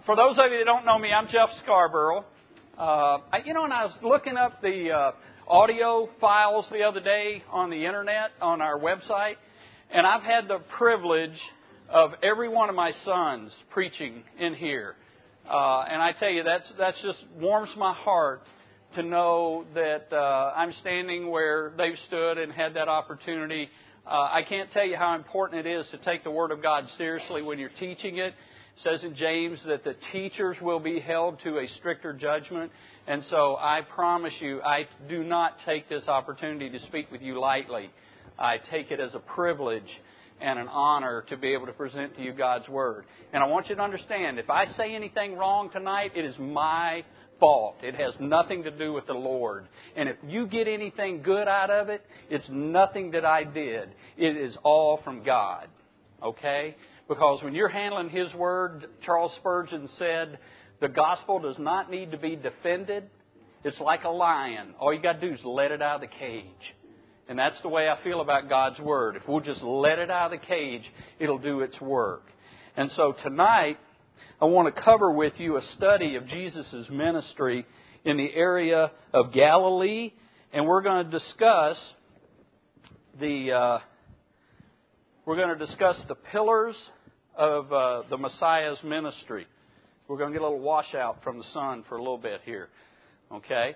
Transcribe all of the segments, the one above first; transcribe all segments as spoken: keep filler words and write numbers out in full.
For those of you that don't know me, I'm Jeff Scarborough. Uh, I, you know, and I was looking up the uh, audio files the other day on the internet, on our website, and I've had the privilege of every one of my sons preaching in here. Uh, and I tell you, that's that's just warms my heart to know that uh, I'm standing where they've stood and had that opportunity. Uh, I can't tell you how important it is to take the Word of God seriously when you're teaching it. It says in James that the teachers will be held to a stricter judgment. And so I promise you, I do not take this opportunity to speak with you lightly. I take it as a privilege and an honor to be able to present to you God's Word. And I want you to understand, if I say anything wrong tonight, it is my fault. It has nothing to do with the Lord. And if you get anything good out of it, it's nothing that I did. It is all from God. Okay? Because when you're handling His Word, Charles Spurgeon said, the gospel does not need to be defended. It's like a lion. All you got to do is let it out of the cage. And that's the way I feel about God's Word. If we'll just let it out of the cage, it'll do its work. And so tonight, I want to cover with you a study of Jesus' ministry in the area of Galilee. And we're going to discuss the... Uh, We're going to discuss the pillars of uh, the Messiah's ministry. We're going to get a little washout from the sun for a little bit here. Okay?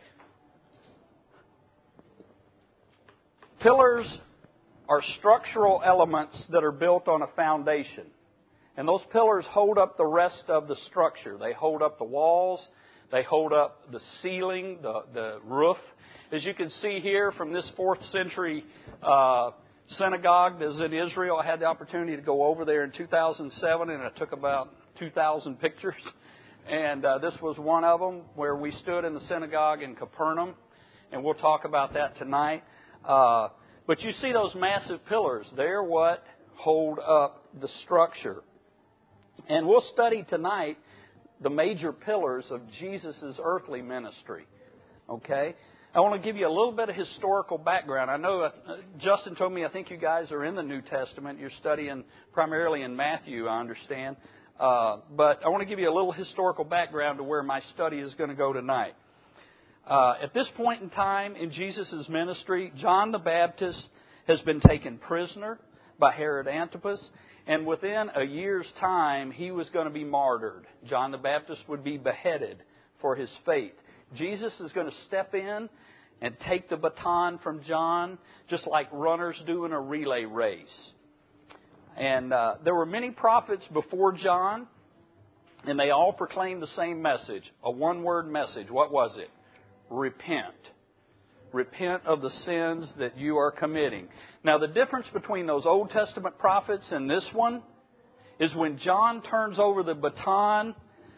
Pillars are structural elements that are built on a foundation. And those pillars hold up the rest of the structure. They hold up the walls. They hold up the ceiling, the, the roof. As you can see here from this fourth century uh synagogue is in Israel. I had the opportunity to go over there in two thousand seven, and I took about two thousand pictures. And uh, this was one of them where we stood in the synagogue in Capernaum, and we'll talk about that tonight. Uh, but you see those massive pillars. They're what hold up the structure. And we'll study tonight the major pillars of Jesus' earthly ministry. Okay? I want to give you a little bit of historical background. I know uh, Justin told me I think you guys are in the New Testament. You're studying primarily in Matthew, I understand. Uh, but I want to give you a little historical background to where my study is going to go tonight. Uh, at this point in time in Jesus' ministry, John the Baptist has been taken prisoner by Herod Antipas. And within a year's time, he was going to be martyred. John the Baptist would be beheaded for his faith. Jesus is going to step in and take the baton from John, just like runners do in a relay race. And uh, there were many prophets before John, and they all proclaimed the same message, a one-word message. What was it? Repent. Repent of the sins that you are committing. Now, the difference between those Old Testament prophets and this one is when John turns over the baton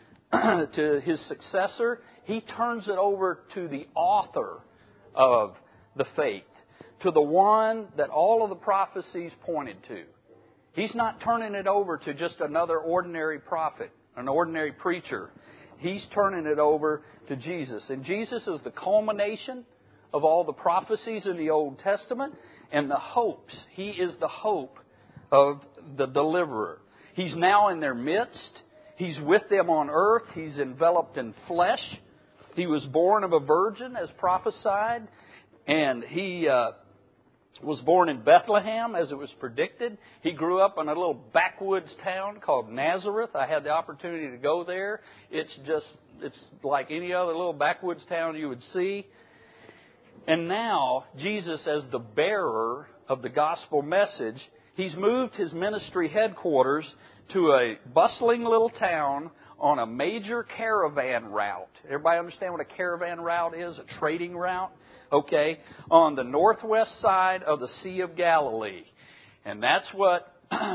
to his successor, he turns it over to the author of the faith, to the one that all of the prophecies pointed to. He's not turning it over to just another ordinary prophet, an ordinary preacher. He's turning it over to Jesus. And Jesus is the culmination of all the prophecies in the Old Testament and the hopes. He is the hope of the deliverer. He's now in their midst. He's with them on earth. He's enveloped in flesh. He was born of a virgin, as prophesied. And he uh, was born in Bethlehem, as it was predicted. He grew up in a little backwoods town called Nazareth. I had the opportunity to go there. It's just, it's like any other little backwoods town you would see. And now, Jesus, as the bearer of the gospel message, He's moved His ministry headquarters to a bustling little town on a major caravan route. Everybody understand what a caravan route is? A trading route? Okay. On the northwest side of the Sea of Galilee. And that's what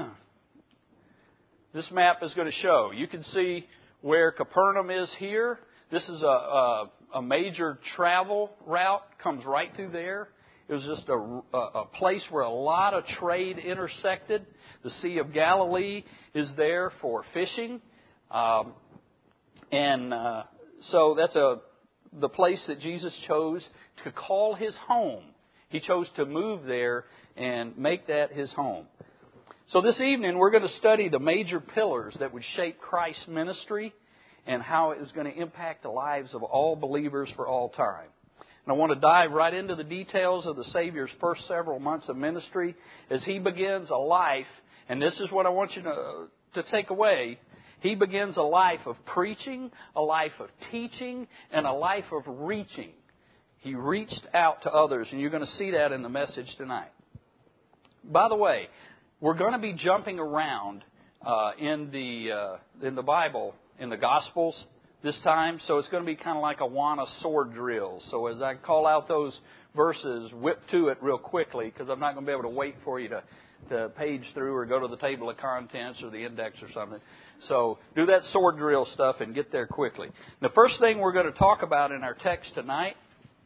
this map is going to show. You can see where Capernaum is here. This is a, a, a major travel route. Comes right through there. It was just a, a place where a lot of trade intersected. The Sea of Galilee is there for fishing. Um, and uh, so that's a the place that Jesus chose to call His home. He chose to move there and make that His home. So this evening we're going to study the major pillars that would shape Christ's ministry and how it was going to impact the lives of all believers for all time. And I want to dive right into the details of the Savior's first several months of ministry as He begins a life, and this is what I want you to, to take away. He begins a life of preaching, a life of teaching, and a life of reaching. He reached out to others, and you're going to see that in the message tonight. By the way, we're going to be jumping around uh, in the uh, in the Bible, in the Gospels this time, so it's going to be kind of like a Awana sword drill. So as I call out those verses, whip to it real quickly, because I'm not going to be able to wait for you to, to page through or go to the table of contents or the index or something. So do that sword drill stuff and get there quickly. The first thing we're going to talk about in our text tonight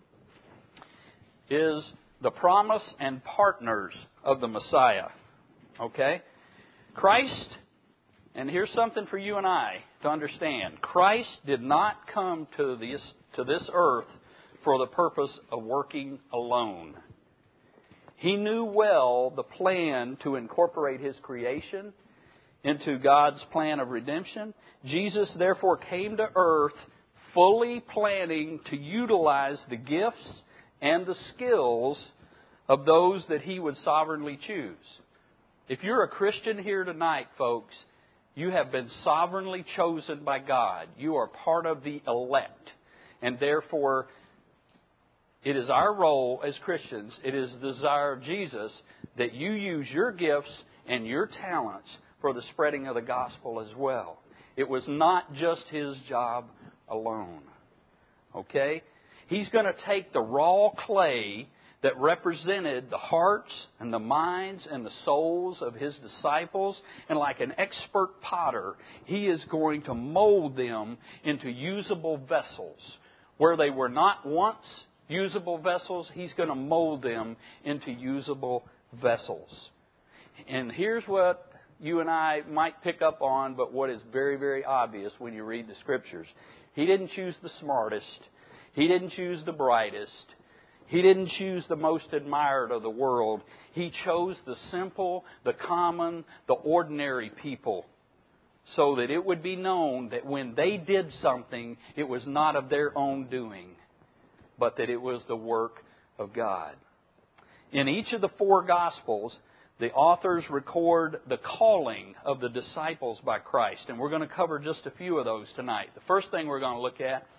is the promise and partners of the Messiah. Okay? Christ, and here's something for you and I to understand. Christ did not come to this, to this earth for the purpose of working alone. He knew well the plan to incorporate His creation into God's plan of redemption. Jesus therefore came to earth fully planning to utilize the gifts and the skills of those that He would sovereignly choose. If you're a Christian here tonight, folks, you have been sovereignly chosen by God. You are part of the elect. And therefore, it is our role as Christians, it is the desire of Jesus that you use your gifts and your talents for the spreading of the gospel as well. It was not just His job alone. Okay? He's going to take the raw clay that represented the hearts and the minds and the souls of His disciples, and like an expert potter, He is going to mold them into usable vessels. Where they were not once usable vessels, He's going to mold them into usable vessels. And here's what you and I might pick up on, but what is very, very obvious when you read the Scriptures. He didn't choose the smartest. He didn't choose the brightest. He didn't choose the most admired of the world. He chose the simple, the common, the ordinary people, so that it would be known that when they did something, it was not of their own doing, but that it was the work of God. In each of the four Gospels, the authors record the calling of the disciples by Christ. And we're going to cover just a few of those tonight. The first thing we're going to look at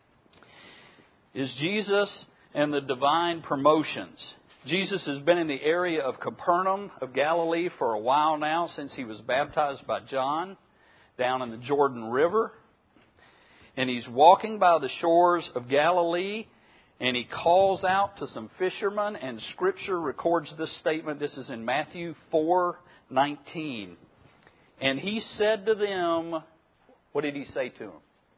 is Jesus and the divine promotions. Jesus has been in the area of Capernaum of Galilee for a while now, since He was baptized by John down in the Jordan River. And He's walking by the shores of Galilee, and He calls out to some fishermen, and Scripture records this statement. This is in Matthew four nineteen. And He said to them, what did He say to them?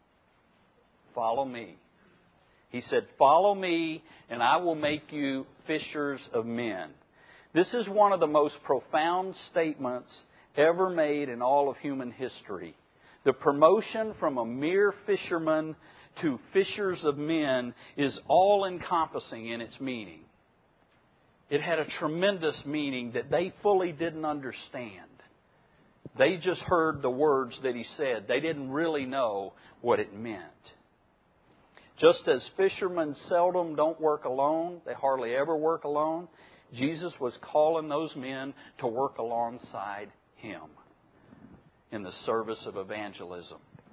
Follow me. He said, follow me, and I will make you fishers of men. This is one of the most profound statements ever made in all of human history. The promotion from a mere fisherman to fishers of men is all-encompassing in its meaning. It had a tremendous meaning that they fully didn't understand. They just heard the words that He said. They didn't really know what it meant. Just as fishermen seldom don't work alone, they hardly ever work alone, Jesus was calling those men to work alongside Him in the service of evangelism.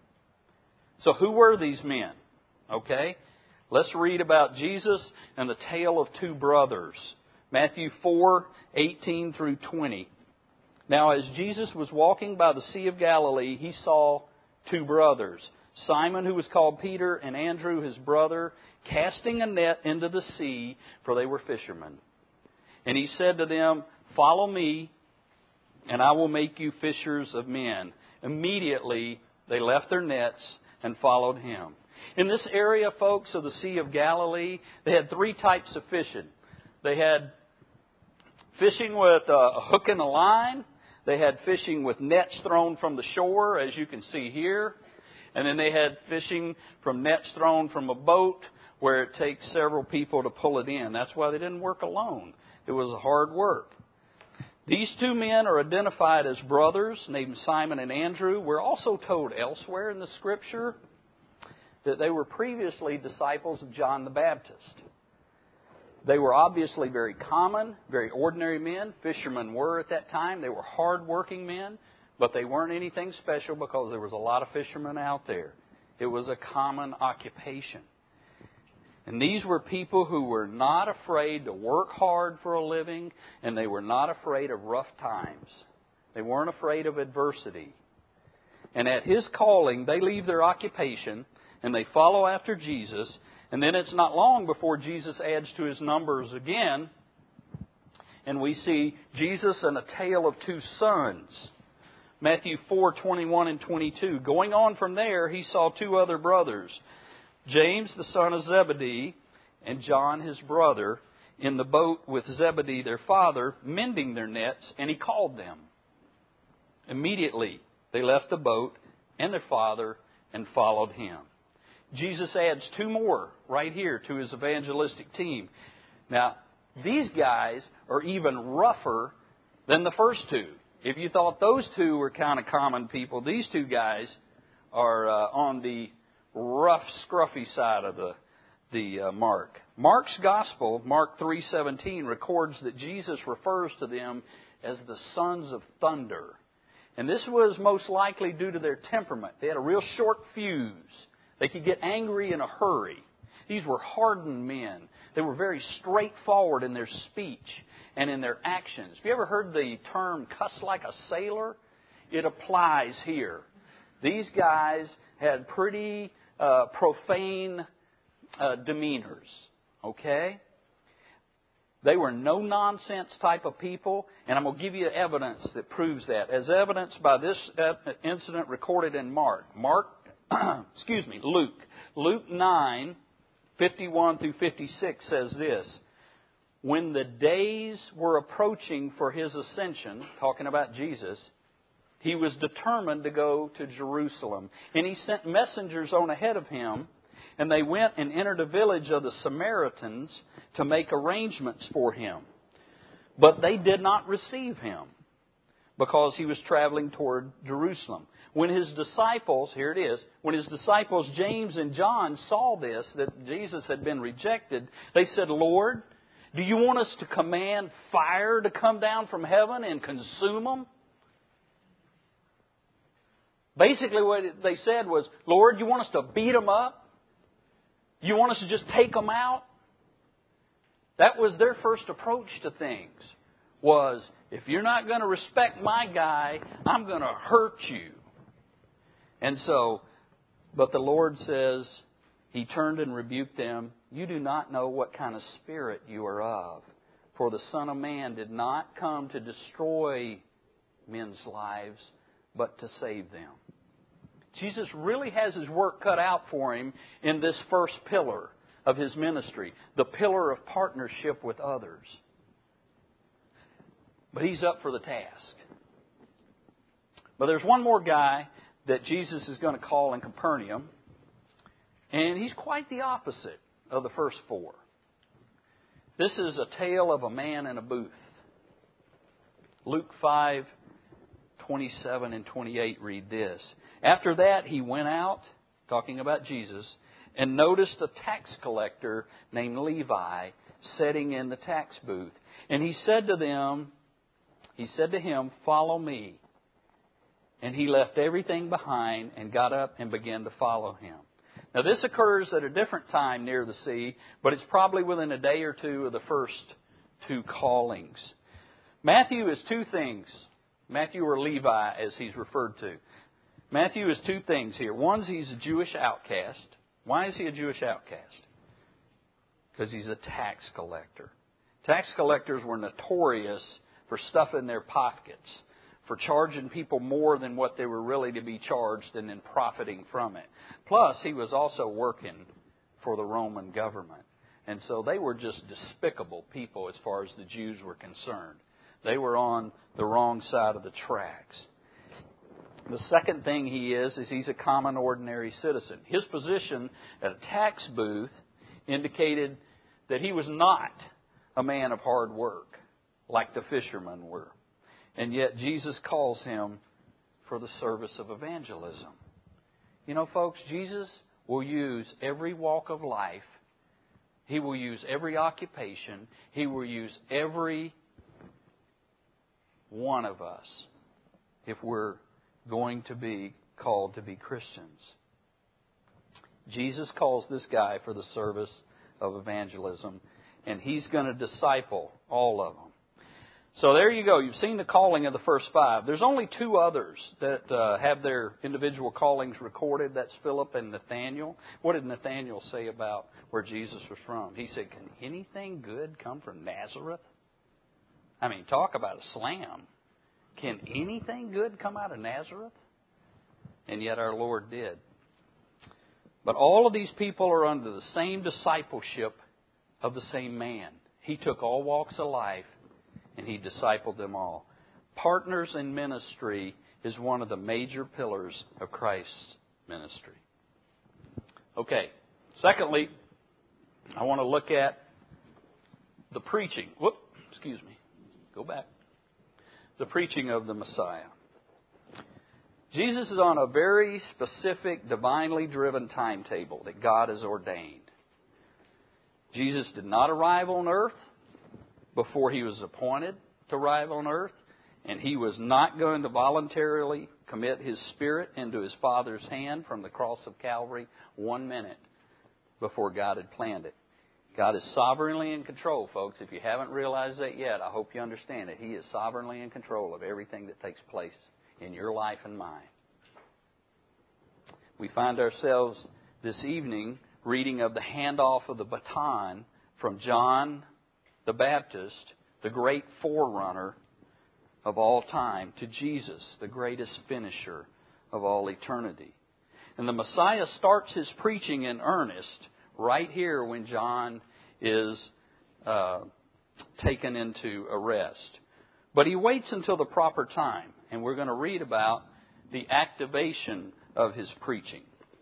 So who were these men? Okay, let's read about Jesus and the tale of two brothers. Matthew four eighteen through twenty. Now as Jesus was walking by the Sea of Galilee, He saw two brothers, Simon, who was called Peter, and Andrew, his brother, casting a net into the sea, for they were fishermen. And He said to them, follow me, and I will make you fishers of men. Immediately they left their nets and followed Him. In this area, folks, of the Sea of Galilee, they had three types of fishing. They had fishing with a hook and a line. They had fishing with nets thrown from the shore, as you can see here. And then they had fishing from nets thrown from a boat, where it takes several people to pull it in. That's why they didn't work alone. It was hard work. These two men are identified as brothers named Simon and Andrew. We're also told elsewhere in the Scripture that they were previously disciples of John the Baptist. They were obviously very common, very ordinary men. Fishermen were at that time. They were hard-working men, but they weren't anything special because there was a lot of fishermen out there. It was a common occupation. And these were people who were not afraid to work hard for a living, and they were not afraid of rough times. They weren't afraid of adversity. And at His calling, they leave their occupation, and they follow after Jesus. And then it's not long before Jesus adds to His numbers again, and we see Jesus and a tale of two sons. Matthew four, twenty-one and twenty-two. Going on from there, He saw two other brothers, James, the son of Zebedee, and John, his brother, in the boat with Zebedee, their father, mending their nets, and He called them. Immediately, they left the boat and their father and followed Him. Jesus adds two more right here to His evangelistic team. Now, these guys are even rougher than the first two. If you thought those two were kind of common people, these two guys are uh, on the rough, scruffy side of the the uh, mark. Mark's Gospel, Mark three seventeen, records that Jesus refers to them as the sons of thunder. And this was most likely due to their temperament. They had a real short fuse. They could get angry in a hurry. These were hardened men. They were very straightforward in their speech and in their actions. Have you ever heard the term cuss like a sailor? It applies here. These guys had pretty uh, profane uh, demeanors. Okay? They were no-nonsense type of people, and I'm going to give you evidence that proves that. As evidenced by this incident recorded in Mark. Mark, excuse me, Luke. Luke nine, fifty-one through fifty-six says this. When the days were approaching for His ascension, talking about Jesus, He was determined to go to Jerusalem. And He sent messengers on ahead of Him, and they went and entered a village of the Samaritans to make arrangements for Him. But they did not receive Him, because He was traveling toward Jerusalem. When His disciples, here it is, when His disciples James and John saw this, that Jesus had been rejected, they said, Lord, do you want us to command fire to come down from heaven and consume them? Basically what they said was, Lord, you want us to beat them up? You want us to just take them out? That was their first approach to things, was, if you're not going to respect my guy, I'm going to hurt you. And so, but the Lord says, He turned and rebuked them. You do not know what kind of spirit you are of. For the Son of Man did not come to destroy men's lives, but to save them. Jesus really has His work cut out for Him in this first pillar of His ministry, the pillar of partnership with others. But He's up for the task. But there's one more guy that Jesus is going to call in Capernaum, and he's quite the opposite of the first four. This is a tale of a man in a booth. Luke five, twenty-seven and twenty-eight read this. After that, He went out, talking about Jesus, and noticed a tax collector named Levi sitting in the tax booth. And He said to them, He said to him, follow me. And he left everything behind and got up and began to follow Him. Now this occurs at a different time near the sea, but it's probably within a day or two of the first two callings. Matthew is two things. Matthew, or Levi as he's referred to. Matthew is two things here. One is he's a Jewish outcast. Why is he a Jewish outcast? Because he's a tax collector. Tax collectors were notorious for stuffing their pockets, for charging people more than what they were really to be charged and then profiting from it. Plus, he was also working for the Roman government. And so they were just despicable people as far as the Jews were concerned. They were on the wrong side of the tracks. The second thing he is, is he's a common, ordinary citizen. His position at a tax booth indicated that he was not a man of hard work like the fishermen were. And yet Jesus calls him for the service of evangelism. You know, folks, Jesus will use every walk of life. He will use every occupation. He will use every one of us if we're going to be called to be Christians. Jesus calls this guy for the service of evangelism, and he's going to disciple all of them. So there you go. You've seen the calling of the first five. There's only two others that uh, have their individual callings recorded. That's Philip and Nathanael. What did Nathanael say about where Jesus was from? He said, "Can anything good come from Nazareth?" I mean, talk about a slam. Can anything good come out of Nazareth? And yet our Lord did. But all of these people are under the same discipleship of the same man. He took all walks of life and He discipled them all. Partners in ministry is one of the major pillars of Christ's ministry. Okay. Secondly, I want to look at the preaching. Whoop, excuse me. Go back. The preaching of the Messiah. Jesus is on a very specific, divinely driven timetable that God has ordained. Jesus did not arrive on earth before He was appointed to arrive on earth, and He was not going to voluntarily commit His Spirit into His Father's hand from the cross of Calvary one minute before God had planned it. God is sovereignly in control, folks. If you haven't realized that yet, I hope you understand that He is sovereignly in control of everything that takes place in your life and mine. We find ourselves this evening reading of the handoff of the baton from John the Baptist, the great forerunner of all time, to Jesus, the greatest finisher of all eternity. And the Messiah starts His preaching in earnest right here when John is uh, taken into arrest. But He waits until the proper time, and we're going to read about the activation of His preaching.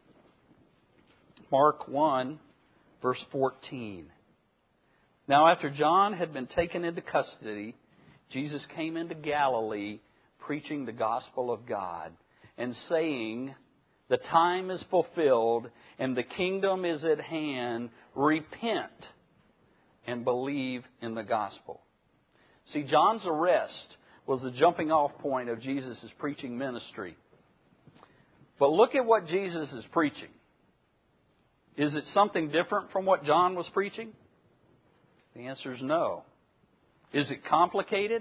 Mark one, verse fourteen. Now after John had been taken into custody, Jesus came into Galilee preaching the gospel of God and saying, "The time is fulfilled and the kingdom is at hand. Repent and believe in the gospel." See, John's arrest was the jumping off point of Jesus' preaching ministry. But look at what Jesus is preaching. Is it something different from what John was preaching? The answer is no. Is it complicated?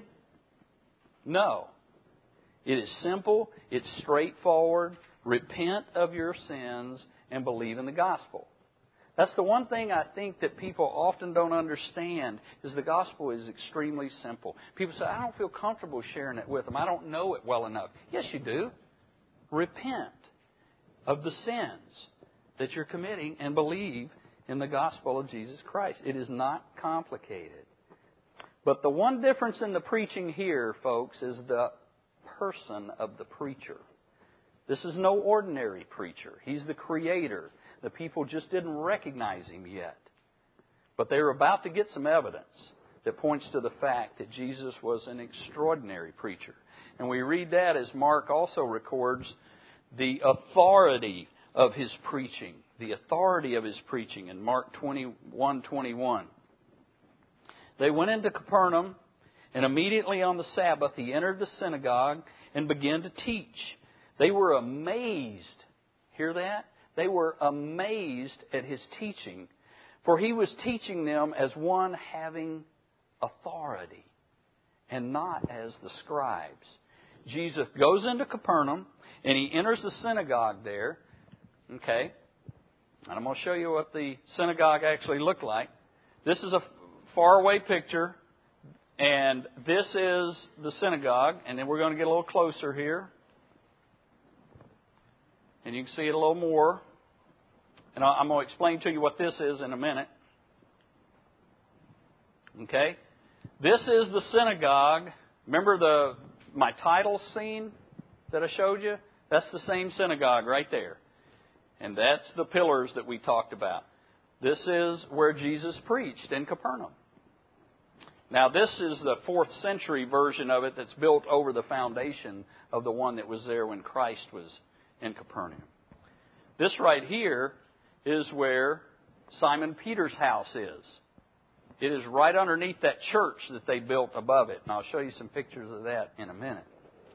No. It is simple. It's straightforward. Repent of your sins and believe in the gospel. That's the one thing I think that people often don't understand, is the gospel is extremely simple. People say, "I don't feel comfortable sharing it with them. I don't know it well enough." Yes, you do. Repent of the sins that you're committing and believe in the gospel of Jesus Christ. It is not complicated. But the one difference in the preaching here, folks, is the person of the preacher. This is no ordinary preacher. He's the Creator. The people just didn't recognize Him yet. But they were about to get some evidence that points to the fact that Jesus was an extraordinary preacher. And we read that as Mark also records the authority of His preaching. The authority of His preaching in Mark twenty-one twenty-one. They went into Capernaum, and immediately on the Sabbath He entered the synagogue and began to teach. They were amazed. Hear that? They were amazed at His teaching, for He was teaching them as one having authority and not as the scribes. Jesus goes into Capernaum and He enters the synagogue there. Okay? And I'm going to show you what the synagogue actually looked like. This is a faraway picture, and this is the synagogue. And then we're going to get a little closer here. And you can see it a little more. And I'm going to explain to you what this is in a minute. Okay? This is the synagogue. Remember the my title scene that I showed you? That's the same synagogue right there. And that's the pillars that we talked about. This is where Jesus preached in Capernaum. Now, this is the fourth century version of it that's built over the foundation of the one that was there when Christ was in Capernaum. This right here is where Simon Peter's house is. It is right underneath that church that they built above it. And I'll show you some pictures of that in a minute.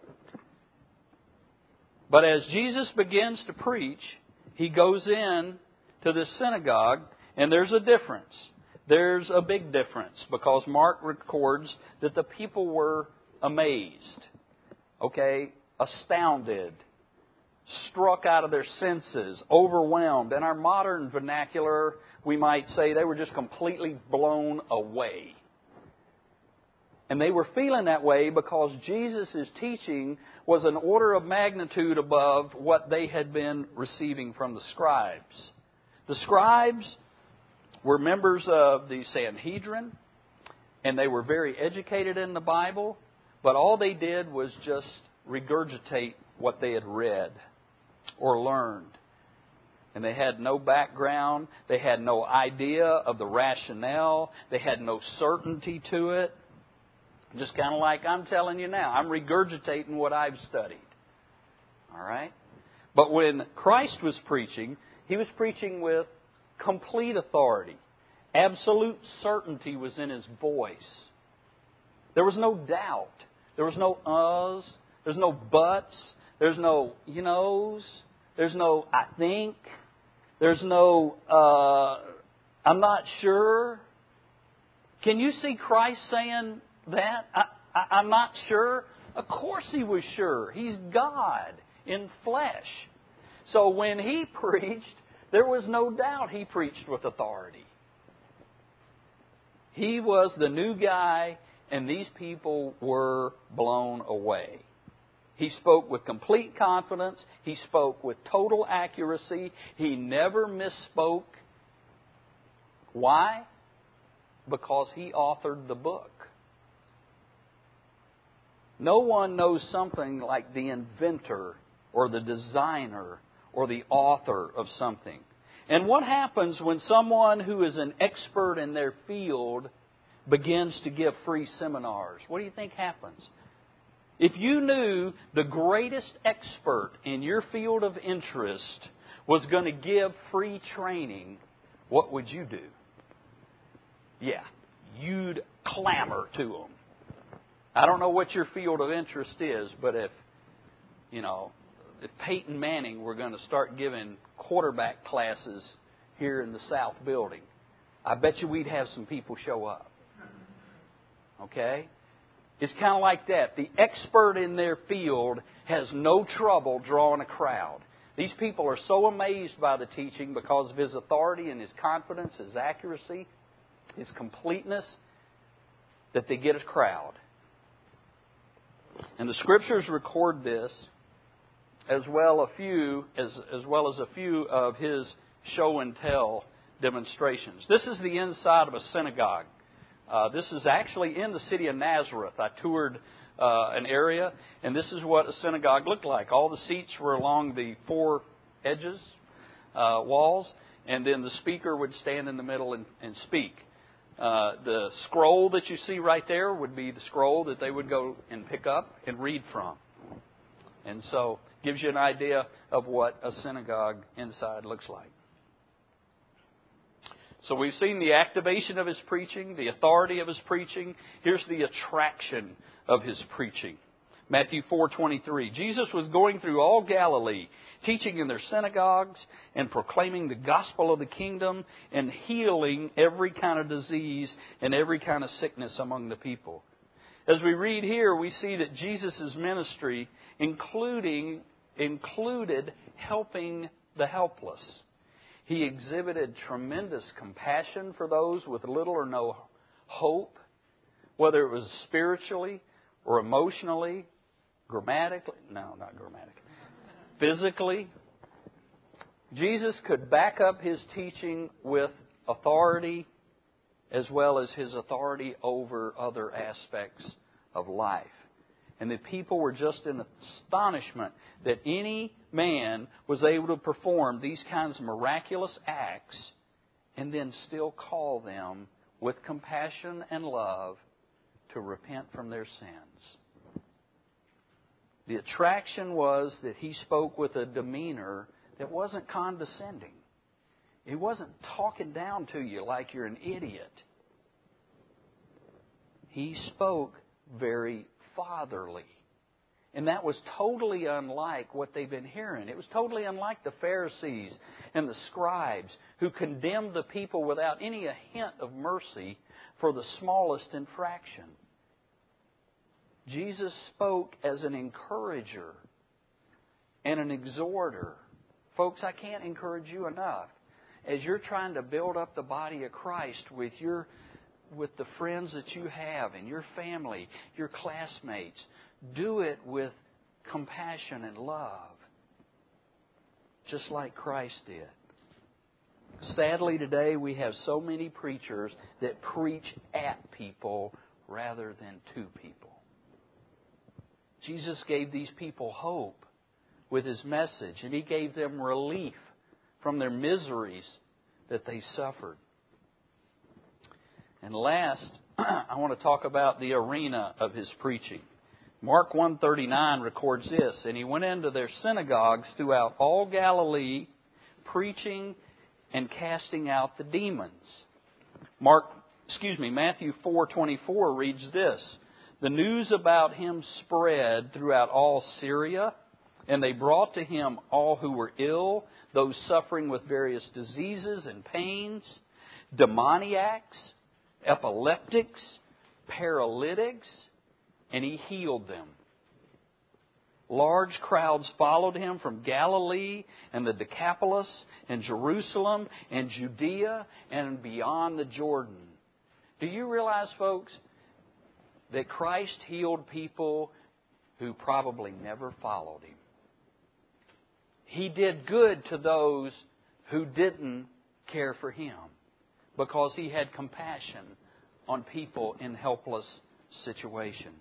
But as Jesus begins to preach, He goes in to this synagogue, and there's a difference. There's a big difference, because Mark records that the people were amazed, okay, astounded, struck out of their senses, overwhelmed. In our modern vernacular, we might say they were just completely blown away. And they were feeling that way because Jesus' teaching was an order of magnitude above what they had been receiving from the scribes. The scribes were members of the Sanhedrin, and they were very educated in the Bible, but all they did was just regurgitate what they had read or learned. And they had no background, they had no idea of the rationale, they had no certainty to it. Just kind of like I'm telling you now, I'm regurgitating what I've studied. All right? But when Christ was preaching, He was preaching with complete authority. Absolute certainty was in His voice. There was no doubt. There was no uhs. There's no buts. There's no you knows. There's no I think. There's no uh, I'm not sure. Can you see Christ saying that? I, I, I'm not sure. Of course He was sure. He's God in flesh. So when He preached, there was no doubt He preached with authority. He was the new guy, and these people were blown away. He spoke with complete confidence. He spoke with total accuracy. He never misspoke. Why? Because He authored the book. No one knows something like the inventor or the designer or the author of something. And what happens when someone who is an expert in their field begins to give free seminars? What do you think happens? If you knew the greatest expert in your field of interest was going to give free training, what would you do? Yeah, you'd clamor to them. I don't know what your field of interest is, but if, you know, if Peyton Manning were going to start giving quarterback classes here in the South Building, I bet you we'd have some people show up. Okay? It's kind of like that. The expert in their field has no trouble drawing a crowd. These people are so amazed by the teaching because of His authority and His confidence, His accuracy, His completeness, that they get a crowd. And the Scriptures record this, as well a few as as well as a few of His show and tell demonstrations. This is the inside of a synagogue. Uh, this is actually in the city of Nazareth. I toured uh, an area, and this is what a synagogue looked like. All the seats were along the four edges, uh, walls, and then the speaker would stand in the middle and, and speak. Uh, the scroll that you see right there would be the scroll that they would go and pick up and read from. And so gives you an idea of what a synagogue inside looks like. So we've seen the activation of His preaching, the authority of His preaching. Here's the attraction of His preaching. Matthew four twenty-three. Jesus was going through all Galilee, teaching in their synagogues and proclaiming the gospel of the kingdom and healing every kind of disease and every kind of sickness among the people. As we read here, we see that Jesus' ministry including included helping the helpless. He exhibited tremendous compassion for those with little or no hope, whether it was spiritually or emotionally, grammatically, no, not grammatically, physically. Jesus could back up His teaching with authority as well as His authority over other aspects of life. And the people were just in astonishment that any man was able to perform these kinds of miraculous acts and then still call them with compassion and love to repent from their sins. The attraction was that He spoke with a demeanor that wasn't condescending. He wasn't talking down to you like you're an idiot. He spoke very fatherly. And that was totally unlike what they've been hearing. It was totally unlike the Pharisees and the scribes who condemned the people without any hint of mercy for the smallest infraction. Jesus spoke as an encourager and an exhorter. Folks, I can't encourage you enough. As you're trying to build up the body of Christ with your with the friends that you have and your family, your classmates, do it with compassion and love, just like Christ did. Sadly, today we have so many preachers that preach at people rather than to people. Jesus gave these people hope with His message, and He gave them relief from their miseries that they suffered. And last, I want to talk about the arena of His preaching. Mark one thirty-nine records this, and He went into their synagogues throughout all Galilee, preaching and casting out the demons. Mark, excuse me, Matthew four twenty-four reads this, the news about Him spread throughout all Syria, and they brought to Him all who were ill, those suffering with various diseases and pains, demoniacs, epileptics, paralytics, and He healed them. Large crowds followed Him from Galilee and the Decapolis and Jerusalem and Judea and beyond the Jordan. Do you realize, folks, that Christ healed people who probably never followed Him? He did good to those who didn't care for Him because He had compassion on people in helpless situations.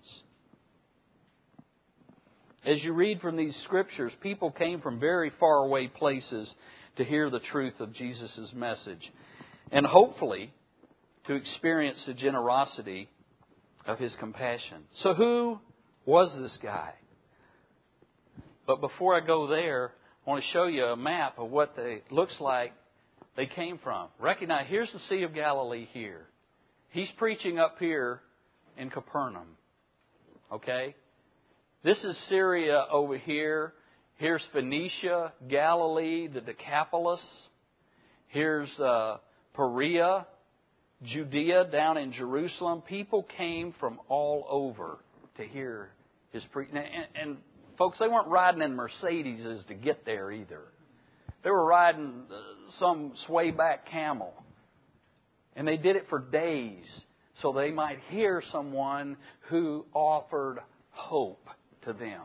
As you read from these Scriptures, people came from very far away places to hear the truth of Jesus' message and hopefully to experience the generosity of His compassion. So who was this guy? But before I go there, I want to show you a map of what they looks like they came from. Recognize, here's the Sea of Galilee here. He's preaching up here in Capernaum. Okay? This is Syria over here. Here's Phoenicia, Galilee, the Decapolis. Here's uh, Perea, Judea, down in Jerusalem. People came from all over to hear His preaching. And, and folks, they weren't riding in Mercedeses to get there either. They were riding uh, some sway-back camel. And they did it for days so they might hear someone who offered hope to them.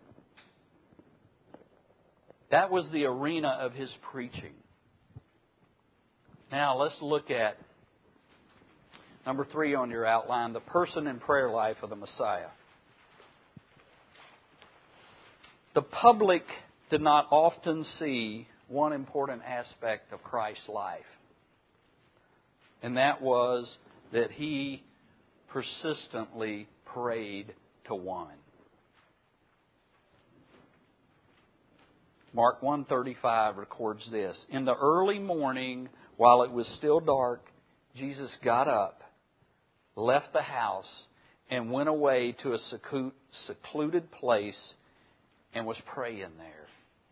That was the arena of His preaching. Now let's look at number three on your outline, the person and prayer life of the Messiah. The public did not often see one important aspect of Christ's life. And that was that He persistently prayed to one. Mark one thirty-five records this. In the early morning, while it was still dark, Jesus got up, left the house, and went away to a secluded place and was praying there.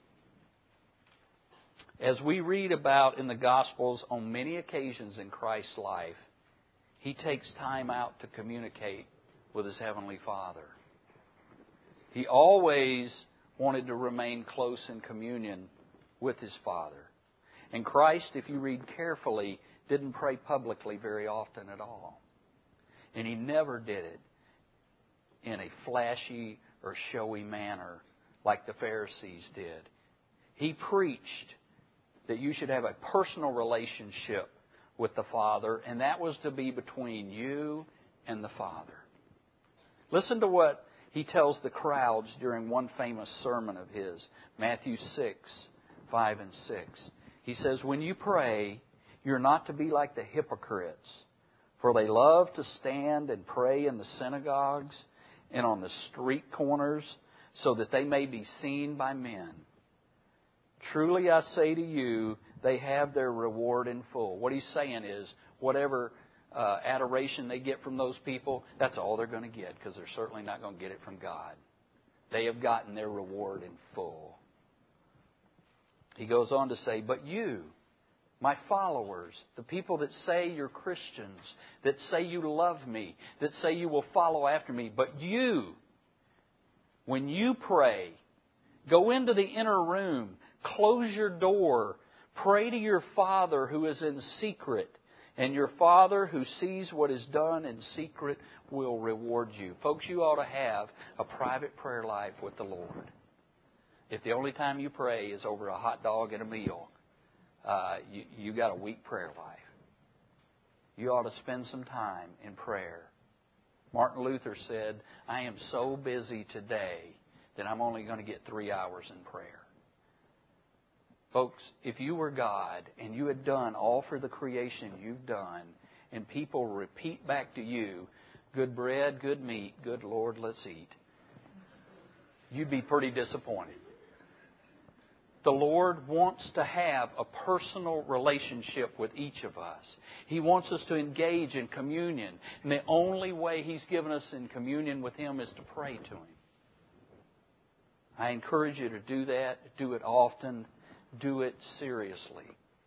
As we read about in the Gospels on many occasions in Christ's life, He takes time out to communicate with His Heavenly Father. He always wanted to remain close in communion with His Father. And Christ, if you read carefully, didn't pray publicly very often at all. And He never did it in a flashy or showy manner like the Pharisees did. He preached that you should have a personal relationship with the Father, and that was to be between you and the Father. Listen to what He tells the crowds during one famous sermon of His, Matthew six, five and six. He says, when you pray, you're not to be like the hypocrites, For they love to stand and pray in the synagogues and on the street corners, so that they may be seen by men. Truly I say to you, they have their reward in full. What he's saying is, whatever uh, adoration they get from those people, that's all they're going to get, because they're certainly not going to get it from God. They have gotten their reward in full. He goes on to say, but you, my followers, the people that say you're Christians, that say you love me, that say you will follow after me, but you, when you pray, go into the inner room, close your door, pray to your Father who is in secret, and your Father who sees what is done in secret will reward you. Folks, you ought to have a private prayer life with the Lord. If the only time you pray is over a hot dog and a meal, uh, you, you got a weak prayer life. You ought to spend some time in prayer. Martin Luther said, I am so busy today that I'm only going to get three hours in prayer. Folks, if you were God and you had done all for the creation you've done, and people repeat back to you, good bread, good meat, good Lord, let's eat, you'd be pretty disappointed. The Lord wants to have a personal relationship with each of us. He wants us to engage in communion. And the only way He's given us in communion with Him is to pray to Him. I encourage you to do that. Do it often. Do it seriously.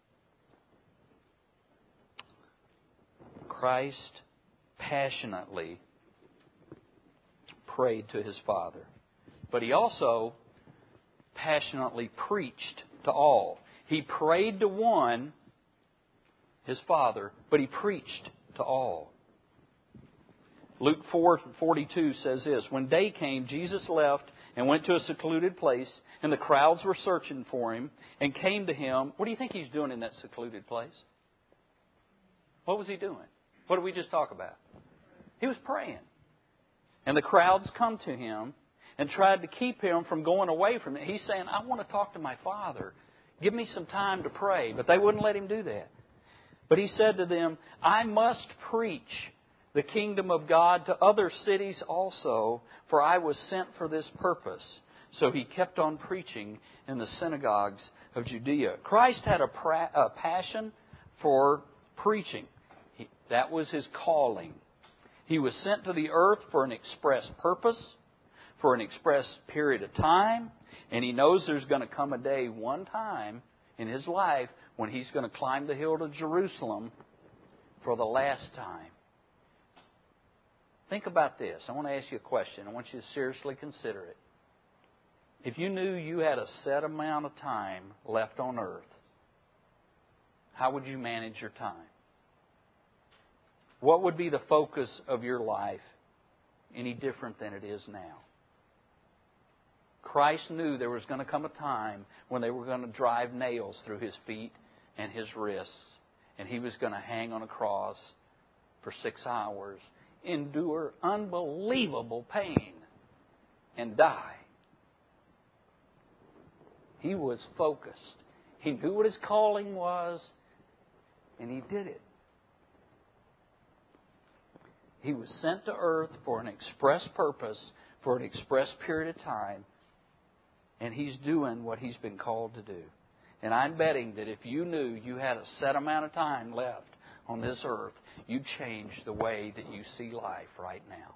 Christ passionately prayed to His Father. But He also passionately preached to all. He prayed to one, His Father, but He preached to all. Luke four forty-two says this, when day came, Jesus left and went to a secluded place, and the crowds were searching for Him and came to Him. What do you think He's doing in that secluded place? What was He doing? What did we just talk about? He was praying. And the crowds come to Him and tried to keep Him from going away from it. He's saying, I want to talk to my Father. Give me some time to pray. But they wouldn't let Him do that. But He said to them, I must preach the kingdom of God to other cities also, for I was sent for this purpose. So He kept on preaching in the synagogues of Judea. Christ had a, pra- a passion for preaching. He, that was His calling. He was sent to the earth for an express purpose, for an express period of time, and He knows there's going to come a day, one time in His life, when He's going to climb the hill to Jerusalem for the last time. Think about this. I want to ask you a question. I want you to seriously consider it. If you knew you had a set amount of time left on earth, how would you manage your time? What would be the focus of your life any different than it is now? Christ knew there was going to come a time when they were going to drive nails through His feet and His wrists, and He was going to hang on a cross for six hours, endure unbelievable pain, and die. He was focused. He knew what His calling was, and He did it. He was sent to earth for an express purpose, for an express period of time, and He's doing what He's been called to do. And I'm betting that if you knew you had a set amount of time left on this earth, you'd change the way that you see life right now.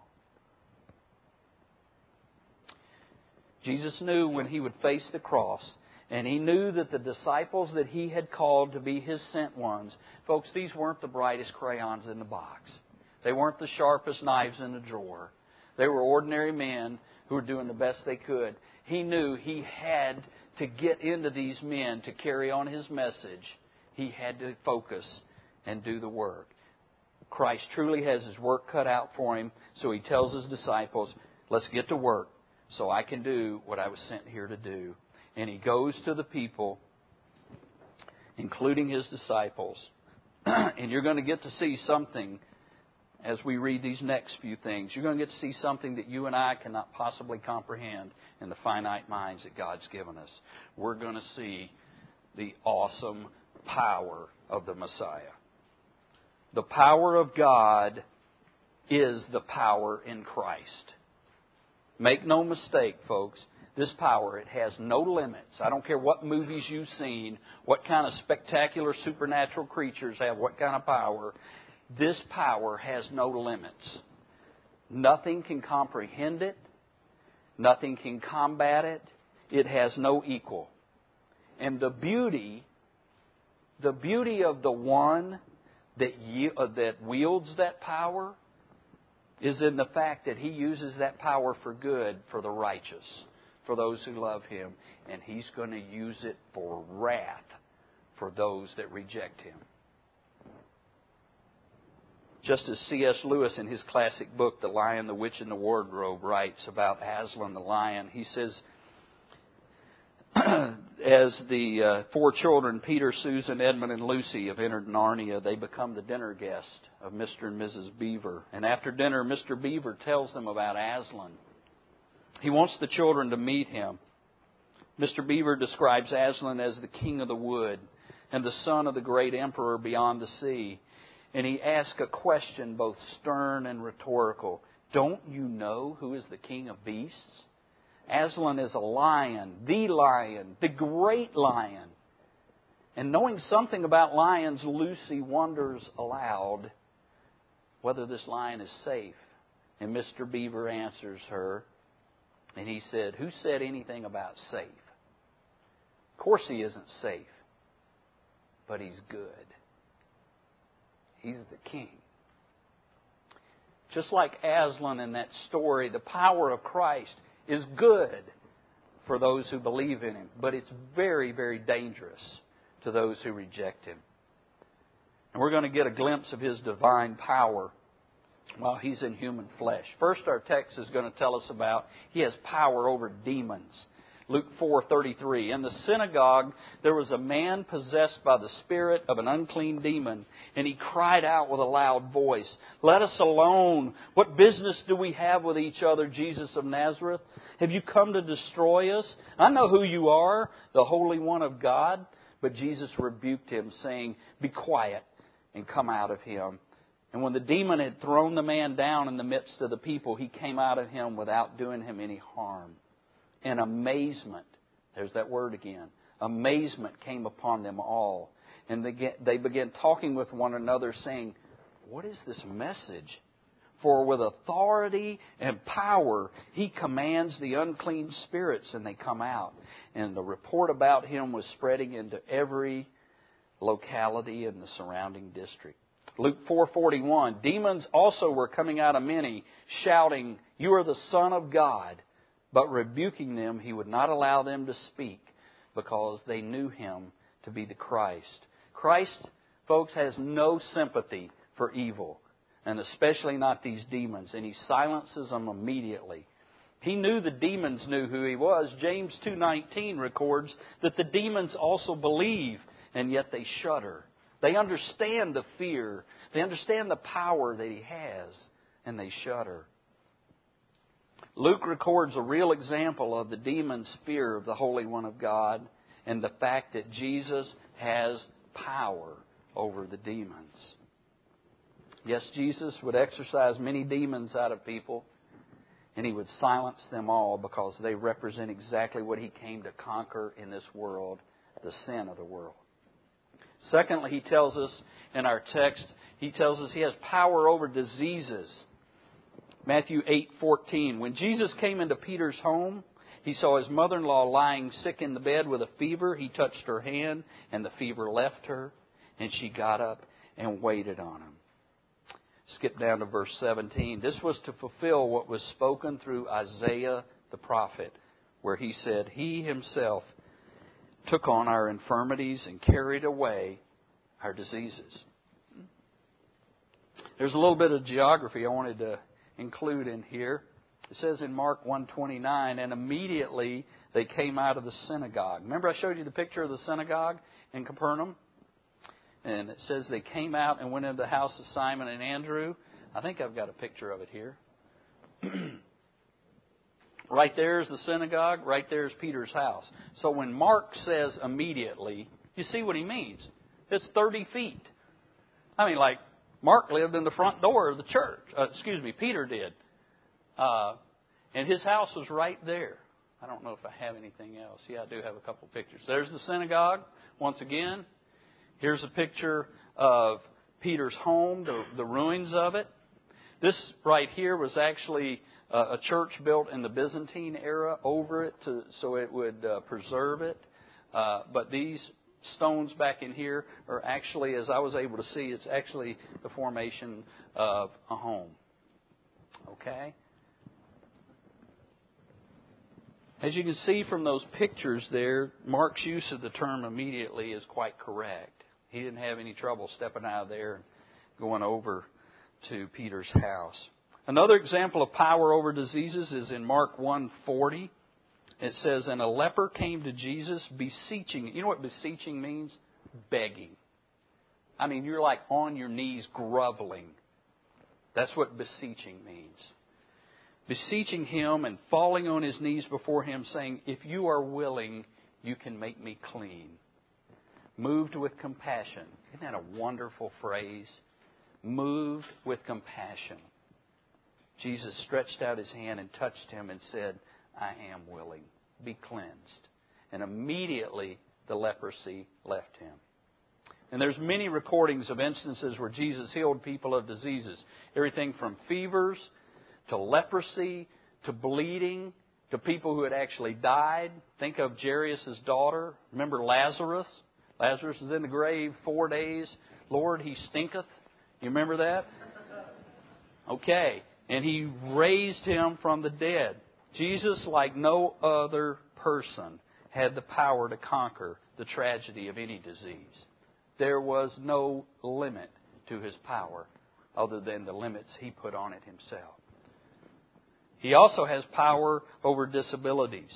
Jesus knew when He would face the cross, and He knew that the disciples that He had called to be His sent ones, folks, these weren't the brightest crayons in the box. They weren't the sharpest knives in the drawer. They were ordinary men who were doing the best they could. He knew He had to get into these men to carry on His message. He had to focus and do the work. Christ truly has His work cut out for Him, so He tells His disciples, let's get to work so I can do what I was sent here to do. And He goes to the people, including His disciples. And you're going to get to see something as we read these next few things. You're going to get to see something that you and I cannot possibly comprehend in the finite minds that God's given us. We're going to see the awesome power of the Messiah. The power of God is the power in Christ. Make no mistake, folks. This power, it has no limits. I don't care what movies you've seen, what kind of spectacular supernatural creatures have what kind of power. This power has no limits. Nothing can comprehend it. Nothing can combat it. It has no equal. And the beauty, the beauty of the one that, ye- uh, that wields that power is in the fact that He uses that power for good for the righteous, for those who love Him, and He's going to use it for wrath for those that reject Him. Just as C S Lewis in his classic book, The Lion, the Witch, and the Wardrobe, writes about Aslan the lion, he says, as the uh, four children, Peter, Susan, Edmund, and Lucy, have entered Narnia, they become the dinner guest of Mister and Missus Beaver. And after dinner, Mister Beaver tells them about Aslan. He wants the children to meet him. Mister Beaver describes Aslan as the king of the wood and the son of the great emperor beyond the sea. And he asks a question both stern and rhetorical. Don't you know who is the king of beasts? Aslan is a lion, the lion, the great lion. And knowing something about lions, Lucy wonders aloud whether this lion is safe. And Mister Beaver answers her, and he said, who said anything about safe? Of course he isn't safe, but he's good. He's the king. Just like Aslan in that story, the power of Christ is good for those who believe in Him, but it's very, very dangerous to those who reject Him. And we're going to get a glimpse of His divine power while He's in human flesh. First, our text is going to tell us about He has power over demons. Luke four thirty-three. In the synagogue there was a man possessed by the spirit of an unclean demon, and he cried out with a loud voice, "Let us alone! What business do we have with each other, Jesus of Nazareth? Have you come to destroy us? I know who you are, the Holy One of God." But Jesus rebuked him, saying, "Be quiet and come out of him." And when the demon had thrown the man down in the midst of the people, he came out of him without doing him any harm. And amazement, there's that word again, amazement came upon them all. And they began talking with one another, saying, "What is this message? For with authority and power He commands the unclean spirits, and they come out." And the report about Him was spreading into every locality in the surrounding district. Luke four forty-one, demons also were coming out of many, shouting, "You are the Son of God." But rebuking them, He would not allow them to speak, because they knew Him to be the Christ. Christ, folks, has no sympathy for evil, and especially not these demons, and He silences them immediately. He knew the demons knew who He was. James two nineteen records that the demons also believe, and yet they shudder. They understand the fear. They understand the power that He has, and they shudder. Luke records a real example of the demons' fear of the Holy One of God and the fact that Jesus has power over the demons. Yes, Jesus would exorcise many demons out of people, and He would silence them all because they represent exactly what He came to conquer in this world, the sin of the world. Secondly, He tells us in our text, He tells us He has power over diseases. Matthew eight fourteen. When Jesus came into Peter's home, He saw his mother-in-law lying sick in the bed with a fever. He touched her hand, and the fever left her, and she got up and waited on Him. Skip down to verse seventeen. This was to fulfill what was spoken through Isaiah the prophet, where he said, "He Himself took on our infirmities and carried away our diseases." There's a little bit of geography I wanted to include in here. It says in Mark one twenty-nine, and immediately they came out of the synagogue. Remember I showed you the picture of the synagogue in Capernaum? And it says they came out and went into the house of Simon and Andrew. I think I've got a picture of it here. Right there is the synagogue. Right there is Peter's house. So when Mark says immediately, you see what he means. It's thirty feet. I mean, like, Mark lived in the front door of the church. Uh, excuse me, Peter did. Uh, and his house was right there. I don't know if I have anything else. Yeah, I do have a couple pictures. There's the synagogue, once again. Here's a picture of Peter's home, the, the ruins of it. This right here was actually uh, a church built in the Byzantine era over it to, so it would uh, preserve it. Uh, but these stones back in here are actually, as I was able to see, it's actually the formation of a home. Okay? As you can see from those pictures there, Mark's use of the term immediately is quite correct. He didn't have any trouble stepping out of there and going over to Peter's house. Another example of power over diseases is in Mark one forty. It says, and a leper came to Jesus beseeching. You know what beseeching means? Begging. I mean, you're like on your knees groveling. That's what beseeching means. Beseeching him and falling on his knees before him, saying, if you are willing, you can make me clean. Moved with compassion. Isn't that a wonderful phrase? Moved with compassion. Jesus stretched out his hand and touched him and said, I am willing. Be cleansed. And immediately the leprosy left him. And there's many recordings of instances where Jesus healed people of diseases. Everything from fevers to leprosy to bleeding to people who had actually died. Think of Jairus' daughter. Remember Lazarus? Lazarus is in the grave four days. Lord, he stinketh. You remember that? Okay. And he raised him from the dead. Jesus, like no other person, had the power to conquer the tragedy of any disease. There was no limit to his power other than the limits he put on it himself. He also has power over disabilities.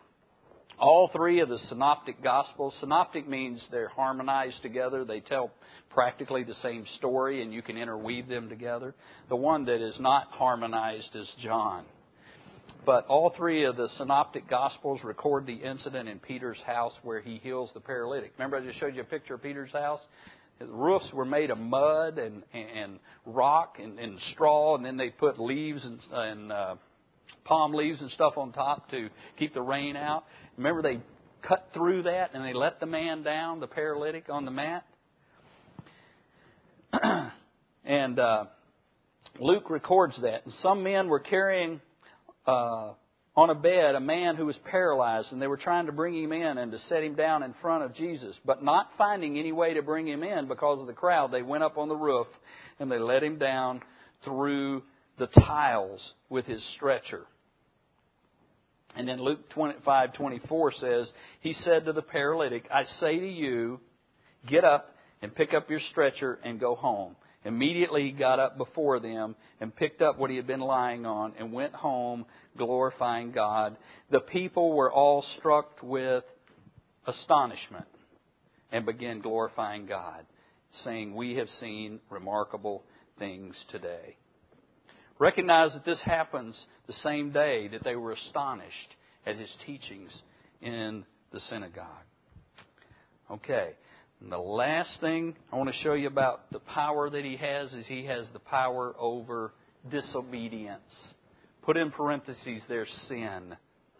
All three of the synoptic gospels, synoptic means they're harmonized together. They tell practically the same story and you can interweave them together. The one that is not harmonized is John. But all three of the synoptic gospels record the incident in Peter's house where he heals the paralytic. Remember I just showed you a picture of Peter's house? The roofs were made of mud and, and rock and, and straw, and then they put leaves and, and uh, palm leaves and stuff on top to keep the rain out. Remember they cut through that and they let the man down, the paralytic, on the mat? and uh, Luke records that. And some men were carrying uh, on a bed a man who was paralyzed, and they were trying to bring him in and to set him down in front of Jesus. But not finding any way to bring him in because of the crowd, they went up on the roof and they let him down through the tiles with his stretcher. And then Luke twenty-five twenty-four says, he said to the paralytic, I say to you, get up and pick up your stretcher and go home. Immediately he got up before them and picked up what he had been lying on and went home glorifying God. The people were all struck with astonishment and began glorifying God, saying, we have seen remarkable things today. Recognize that this happens the same day that they were astonished at his teachings in the synagogue. Okay. And the last thing I want to show you about the power that he has is he has the power over disobedience. Put in parentheses there, sin.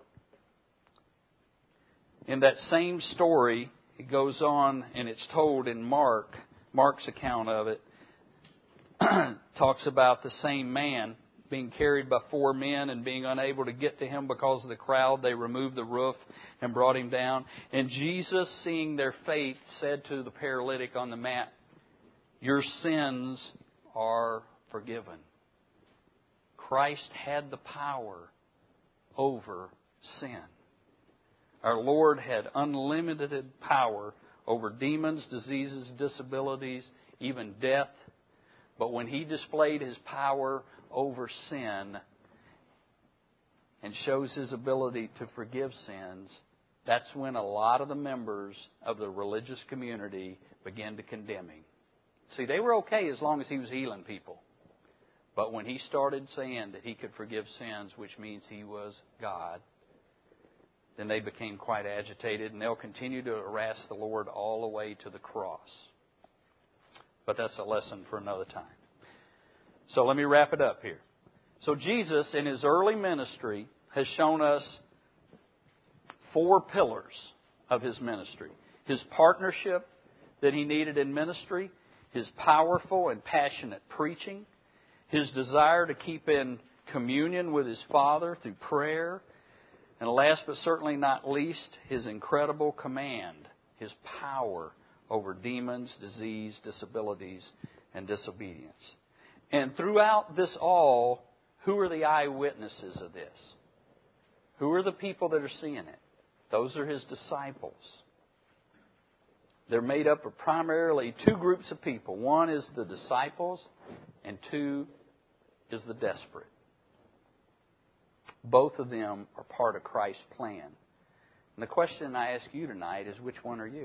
In that same story, it goes on and it's told in Mark, Mark's account of it, talks about the same man being carried by four men and being unable to get to him because of the crowd. They removed the roof and brought him down. And Jesus, seeing their faith, said to the paralytic on the mat, your sins are forgiven. Christ had the power over sin. Our Lord had unlimited power over demons, diseases, disabilities, even death. But when he displayed his power over sin and shows his ability to forgive sins, that's when a lot of the members of the religious community began to condemn him. See, they were okay as long as he was healing people. But when he started saying that he could forgive sins, which means he was God, then they became quite agitated, and they'll continue to harass the Lord all the way to the cross. But that's a lesson for another time. So let me wrap it up here. So Jesus, in His early ministry, has shown us four pillars of His ministry. His partnership that He needed in ministry, His powerful and passionate preaching, His desire to keep in communion with His Father through prayer, and last but certainly not least, His incredible command, His power over demons, disease, disabilities, and disobedience. And throughout this all, who are the eyewitnesses of this? Who are the people that are seeing it? Those are His disciples. They're made up of primarily two groups of people. One is the disciples, and two is the desperate. Both of them are part of Christ's plan. And the question I ask you tonight is, which one are you?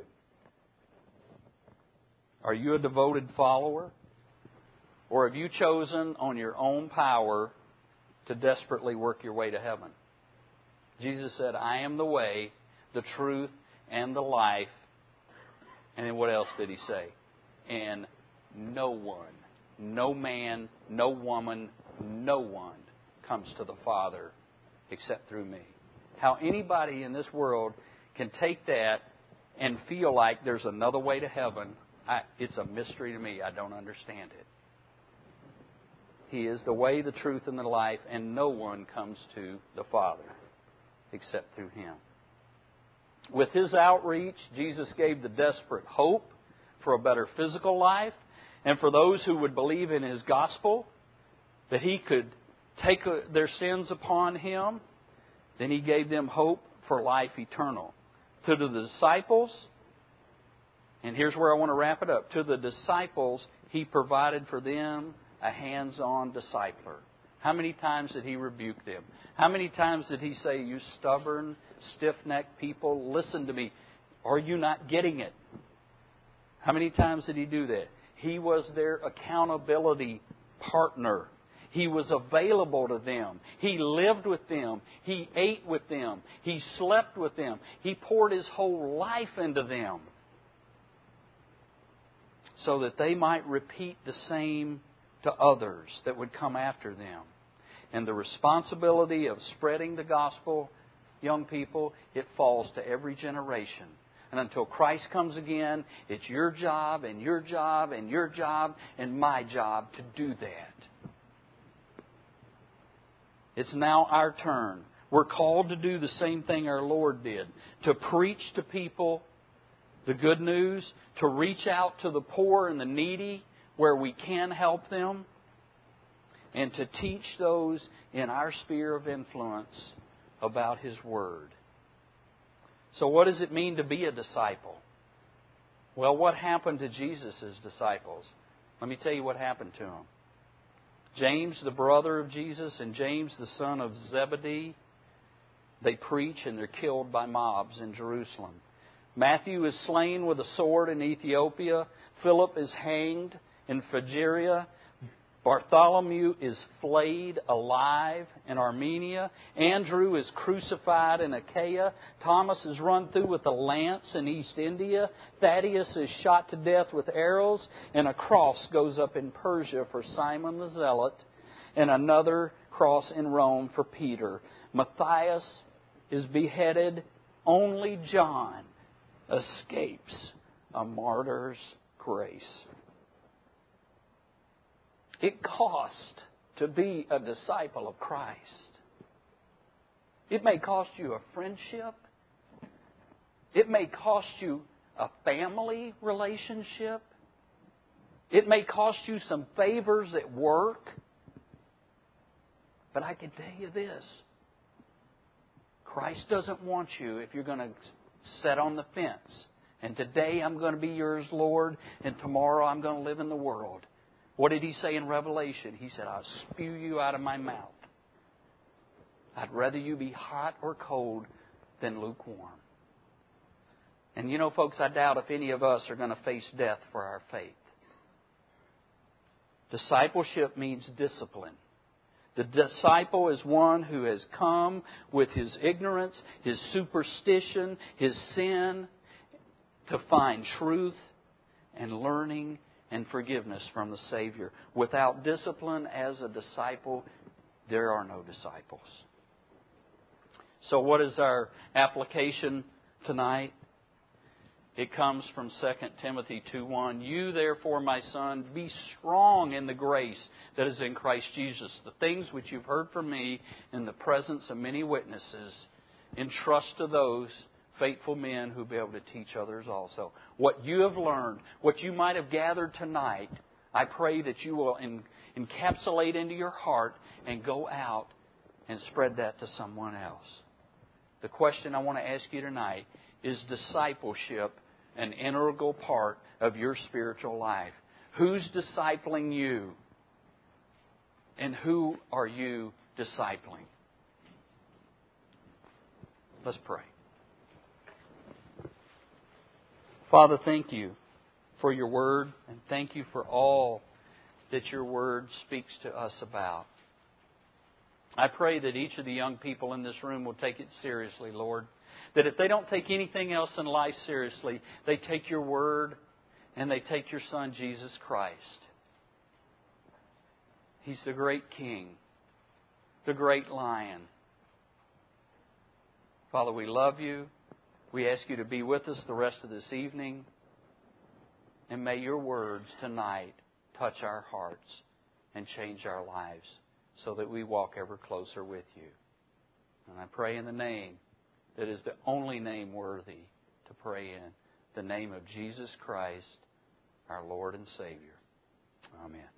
Are you a devoted follower? Or have you chosen on your own power to desperately work your way to heaven? Jesus said, I am the way, the truth, and the life. And then what else did He say? And no one, no man, no woman, no one comes to the Father except through me. How anybody in this world can take that and feel like there's another way to heaven, I, it's a mystery to me. I don't understand it. He is the way, the truth, and the life, and no one comes to the Father except through Him. With His outreach, Jesus gave the desperate hope for a better physical life, and for those who would believe in His gospel, that He could take their sins upon Him. Then He gave them hope for life eternal. To the disciples, and here's where I want to wrap it up. To the disciples, He provided for them a hands-on discipler. How many times did He rebuke them? How many times did He say, you stubborn, stiff-necked people, listen to me. Are you not getting it? How many times did He do that? He was their accountability partner. He was available to them. He lived with them. He ate with them. He slept with them. He poured His whole life into them so that they might repeat the same to others that would come after them. And the responsibility of spreading the gospel, young people, it falls to every generation. And until Christ comes again, it's your job and your job and your job and my job to do that. It's now our turn. We're called to do the same thing our Lord did. To preach to people the good news. To reach out to the poor and the needy where we can help them. And to teach those in our sphere of influence about His Word. So what does it mean to be a disciple? Well, what happened to Jesus' disciples? Let me tell you what happened to them. James, the brother of Jesus, and James, the son of Zebedee, they preach and they're killed by mobs in Jerusalem. Matthew is slain with a sword in Ethiopia. Philip is hanged in Phrygia. Bartholomew is flayed alive in Armenia. Andrew is crucified in Achaia. Thomas is run through with a lance in East India. Thaddeus is shot to death with arrows. And a cross goes up in Persia for Simon the Zealot. And another cross in Rome for Peter. Matthias is beheaded. Only John escapes a martyr's grace. It costs to be a disciple of Christ. It may cost you a friendship. It may cost you a family relationship. It may cost you some favors at work. But I can tell you this. Christ doesn't want you if you're going to sit on the fence. And today I'm going to be yours, Lord, and tomorrow I'm going to live in the world. What did He say in Revelation? He said, I'll spew you out of my mouth. I'd rather you be hot or cold than lukewarm. And you know, folks, I doubt if any of us are going to face death for our faith. Discipleship means discipline. The disciple is one who has come with his ignorance, his superstition, his sin, to find truth and learning and forgiveness from the Savior. Without discipline as a disciple, there are no disciples. So what is our application tonight? It comes from Second Timothy two one. You therefore, my son, be strong in the grace that is in Christ Jesus. The things which you've heard from me in the presence of many witnesses, entrust to those faithful men who will be able to teach others also. What you have learned, what you might have gathered tonight, I pray that you will en- encapsulate into your heart and go out and spread that to someone else. The question I want to ask you tonight, is discipleship an integral part of your spiritual life? Who's discipling you? And who are you discipling? Let's pray. Father, thank you for your Word, and thank you for all that your Word speaks to us about. I pray that each of the young people in this room will take it seriously, Lord. That if they don't take anything else in life seriously, they take your Word and they take your Son, Jesus Christ. He's the great King, the great Lion. Father, we love you. We ask you to be with us the rest of this evening. And may your words tonight touch our hearts and change our lives so that we walk ever closer with you. And I pray in the name that is the only name worthy to pray in, the name of Jesus Christ, our Lord and Savior. Amen.